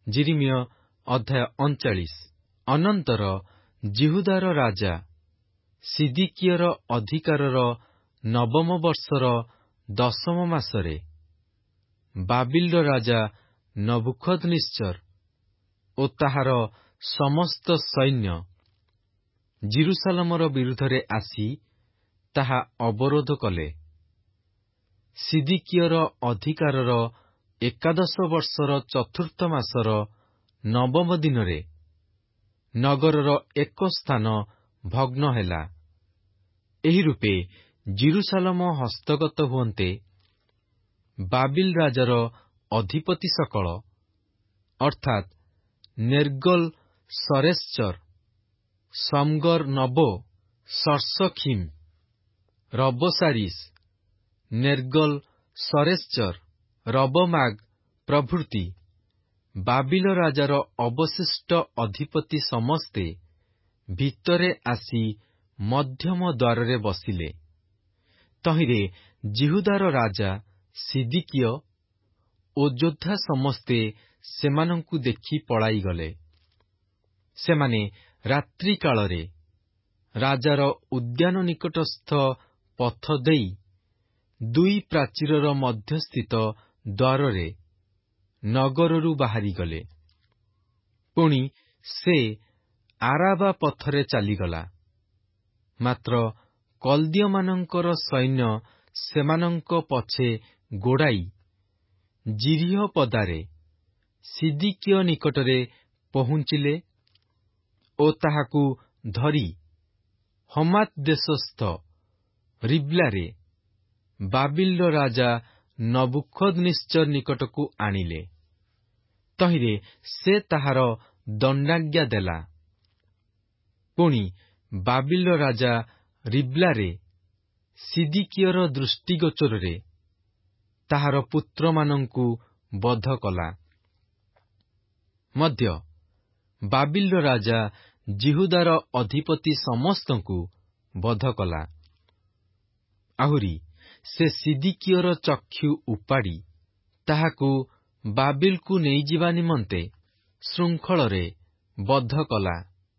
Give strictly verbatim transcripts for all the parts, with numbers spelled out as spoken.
ଯିରିମିୟ ଅଧ୍ୟାୟ ଅଣଚାଳିଶ। ଅନନ୍ତର ଜିହୁଦାର ରାଜା ସିଦିକିୟର ଅଧିକାରର ନବମ ବର୍ଷର ଦଶମ ମାସରେ ବାବିଲର ରାଜା ନବୁଖଦ୍ନେସ୍ସର ଓ ତାହାର ସମସ୍ତ ସୈନ୍ୟ ଜିରୁସାଲମର ବିରୁଦ୍ଧରେ ଆସି ତାହା ଅବରୋଧ କଲେ। ସିଦିକିୟର ଅଧିକାରର ଏକାଦଶ ବର୍ଷର ଚତୁର୍ଥ ମାସର ନବମ ଦିନରେ ନଗରର ଏକ ସ୍ଥାନ ଭଗ୍ନ ହେଲା। ଏହି ରୂପେ ଜିରୁସାଲମ ହସ୍ତଗତ ହୁଅନ୍ତେ ବାବିଲ ରାଜାର ଅଧିପତି ସକଳ ଅର୍ଥାତ୍ ନେର୍ଗଲ ସରେସ୍ଚର, ସମଗର ନବୋ, ସର୍ସଖିମ୍, ରବସାରିସ୍, ନେର୍ଗଲ ସରେସ୍ଚର, ରବମାଗ ପ୍ରଭୃତି ବାବିଲ ରାଜାର ଅବଶିଷ୍ଟ ଅଧିପତି ସମସ୍ତେ ଭିତରେ ଆସି ମଧ୍ୟମ ଦ୍ୱାରରେ ବସିଲେ। ତହିଁରେ ଜିହୁଦାର ରାଜା ସିଦିକିୟ ଓ ଯୋଦ୍ଧା ସମସ୍ତେ ସେମାନଙ୍କୁ ଦେଖି ପଳାଇଗଲେ। ସେମାନେ ରାତ୍ରି କାଳରେ ରାଜାର ଉଦ୍ୟାନ ନିକଟସ୍ଥ ପଥ ଦେଇ ଦୁଇ ପ୍ରାଚୀରର ମଧ୍ୟସ୍ଥିତ ଦ୍ୱାରରେ ନଗରରୁ ବାହାରିଗଲେ। ପୁଣି ସେ ଆରାବା ପଥରେ ଚାଲିଗଲା। ମାତ୍ର କଲ୍ଦୀୟମାନଙ୍କର ସୈନ୍ୟ ସେମାନଙ୍କ ପଛେ ଗୋଡ଼ାଇ ଜିରିହ ପଦାରେ ସିଦିକିୟ ନିକଟରେ ପହୁଞ୍ଚିଲେ ଓ ତାହାକୁ ଧରି ହମାତ୍ ଦେଶସ୍ଥ ରିବ୍ଲାରେ ବାବିଲର ରାଜା ନବୁଖଦ୍ନେସ୍ସର ନିକଟକୁ ଆଣିଲେ। ତହିଁରେ ସେ ତାହାର ଦଣ୍ଡାଜ୍ଞା ଦେଲା। ପୁଣି ବାବିଲର ରାଜା ରିବ୍ଲାରେ ସିଦିକିୟର ଦୃଷ୍ଟିଗୋଚରରେ ତାହାର ପୁତ୍ରମାନଙ୍କୁ ବଧ କଲା। ମଧ୍ୟ ବାବିଲର ରାଜା ଜିହୁଦାର ଅଧିପତି ସମସ୍ତଙ୍କୁ ବଧ କଲା। ଆହୁରି ସେ ସିଦିକିୟର ଚକ୍ଷୁ ଉପାଡ଼ି ତାହାକୁ ବାବିଲକୁ ନେଇଯିବା ନିମନ୍ତେ ଶୃଙ୍ଖଳରେ ବଦ୍ଧ କଲା।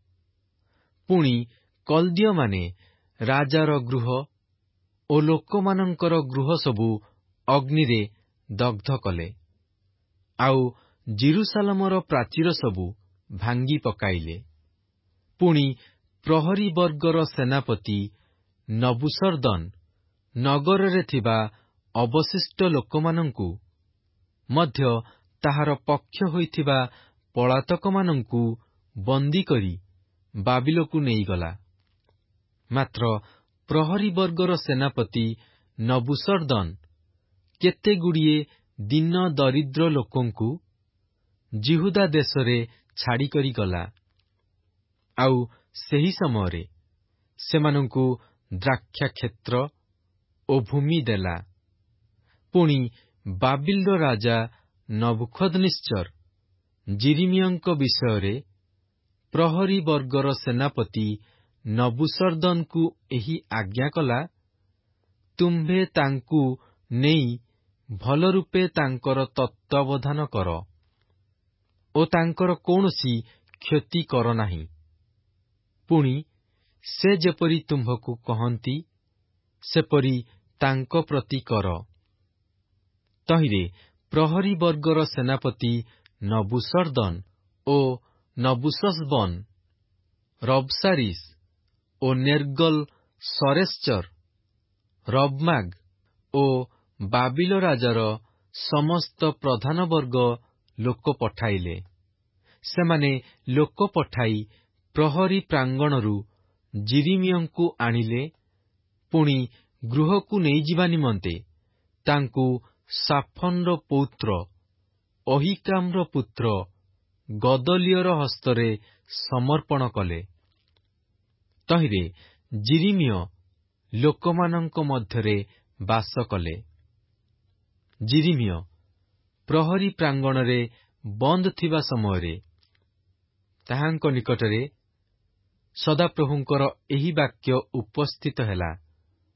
ପୁଣି କଲ୍ଦୀୟମାନେ ରାଜାର ଗୃହ ଓ ଲୋକମାନଙ୍କର ଗୃହ ସବୁ ଅଗ୍ନିରେ ଦଗ୍ଧ କଲେ। ଆଉ ଜିରୁସାଲମର ପ୍ରାଚୀର ସବୁ ଭାଙ୍ଗି ପକାଇଲେ। ପୁଣି ପ୍ରହରୀ ବର୍ଗର ସେନାପତି ନବୁସର୍ଦନ ନଗରରେ ଥିବା ଅବଶିଷ୍ଟ ଲୋକମାନଙ୍କୁ ମଧ୍ୟ ତାହାର ପକ୍ଷ ହୋଇଥିବା ପଳାତକମାନଙ୍କୁ ବନ୍ଦୀ କରି ବାବିଲକୁ ନେଇଗଲା। ମାତ୍ର ପ୍ରହରୀ ବର୍ଗର ସେନାପତି ନବୁସର୍ଦନ କେତେଗୁଡ଼ିଏ ଦୀନ ଦରିଦ୍ର ଲୋକଙ୍କୁ ଜିହୁଦା ଦେଶରେ ଛାଡ଼ିକରି ଗଲା। ଆଉ ସେହି ସମୟରେ ସେମାନଙ୍କୁ ଦ୍ରାକ୍ଷାକ୍ଷେତ୍ର ଓ ଭୂମି ଦେଲା। ପୁଣି ବାବିଲର ରାଜା ନବୁଖଦ୍ନେସ୍ସର ଯିରିମିୟଙ୍କ ବିଷୟରେ ପ୍ରହରୀ ବର୍ଗର ସେନାପତି ନବୁସର୍ଦନକୁ ଏହି ଆଜ୍ଞା କଲା, ତୁମ୍ଭେ ତାଙ୍କୁ ନେଇ ଭଲ ରୂପେ ତାଙ୍କର ତତ୍ତ୍ୱାବଧାନ କର ଓ ତାଙ୍କର କୌଣସି କ୍ଷତି କର ନାହିଁ। ପୁଣି ସେ ଯେପରି ତୁମ୍ଭକୁ କହନ୍ତି ସେପରି ତାଙ୍କ ପ୍ରତି କର। ତହିଁରେ ପ୍ରହରୀ ବର୍ଗର ସେନାପତି ନବୁସର୍ଦନ ଓ ନବୁସସ୍ବନ, ରବସାରିସ୍ ଓ ନେର୍ଗଲ ସରେସ୍ଚର, ରବମାଗ ଓ ବାବିଲ ରାଜାର ସମସ୍ତ ପ୍ରଧାନ ବର୍ଗ ଲୋକ ପଠାଇଲେ। ସେମାନେ ଲୋକ ପଠାଇ ପ୍ରହରୀ ପ୍ରାଙ୍ଗଣରୁ ଯିରିମିୟଙ୍କୁ ଆଣିଲେ। ପୁଣି ଗୃହକୁ ନେଇଯିବା ନିମନ୍ତେ ତାଙ୍କୁ ସାଫନର ପୌତ୍ର ଅହିକାମର ପୁତ୍ର ଗଦଲିୟର ହସ୍ତରେ ସମର୍ପଣ କଲେ। ତହିଁରେ ଯିରିମିୟ ଲୋକମାନଙ୍କ ମଧ୍ୟରେ ବାସ କଲେ। ଯିରିମିୟ ପ୍ରହରୀ ପ୍ରାଙ୍ଗଣରେ ବନ୍ଦ ଥିବା ସମୟରେ ତାହାଙ୍କ ନିକଟରେ ସଦାପ୍ରଭୁଙ୍କର ଏହି ବାକ୍ୟ ଉପସ୍ଥିତ ହେଲା,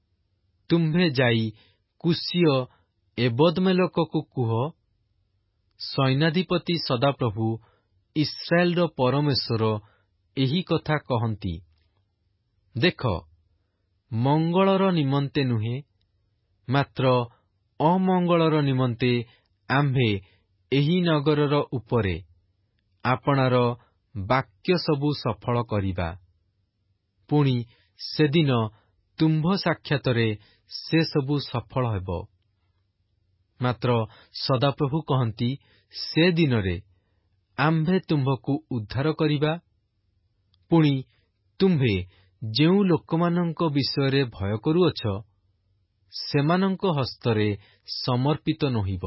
ତୁମ୍ଭେ ଯାଇ କୁଶୀୟ ଏବଦମେଲେକକୁ କୁହ, ସୈନ୍ୟାଧିପତି ସଦାପ୍ରଭୁ ଇସ୍ରାଏଲର ପରମେଶ୍ୱର ଏହି କଥା କହନ୍ତି, ଦେଖ, ମଙ୍ଗଳର ନିମନ୍ତେ ନୁହେଁ, ମାତ୍ର ଅମଙ୍ଗଳର ନିମନ୍ତେ ଆମ୍ଭେ ଏହି ନଗରର ଉପରେ ଆପଣାର ବାକ୍ୟ ସବୁ ସଫଳ କରିବା। ପୁଣି ସେଦିନ ତୁମ୍ଭ ସାକ୍ଷାତରେ ସେ ସବୁ ସଫଳ ହେବ। ମାତ୍ର ସଦାପ୍ରଭୁ କହନ୍ତି, ସେ ଦିନରେ ଆମ୍ଭେ ତୁମ୍ଭକୁ ଉଦ୍ଧାର କରିବା। ପୁଣି ତୁମ୍ଭେ ଯେଉଁ ଲୋକମାନଙ୍କ ବିଷୟରେ ଭୟ କରୁଅଛ, ସେମାନଙ୍କ ହସ୍ତରେ ସମର୍ପିତ ନୋହିବ।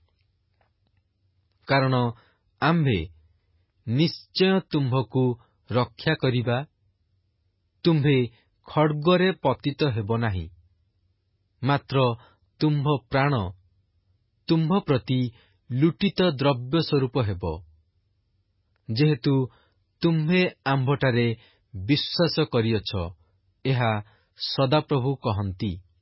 କାରଣ ଆମ୍ଭେ ନିଶ୍ଚୟ ତୁମ୍ଭକୁ ରକ୍ଷା କରିବା। ତୁମ୍ଭେ ଖଡ୍ଗରେ ପତିତ ହେବ ନାହିଁ, ମାତ୍ର ତୁମ୍ଭ ପ୍ରାଣ ତୁମ୍ଭ ପ୍ରତି ଲୁଟିତ ଦ୍ରବ୍ୟ ସ୍ୱରୂପ ହେବ। ଯେହେତୁ ତୁମ୍ଭେ ଆମ୍ଭଠାରେ ବିଶ୍ୱାସ କରିଅଛ, ଏହା ସଦାପ୍ରଭୁ କହନ୍ତି।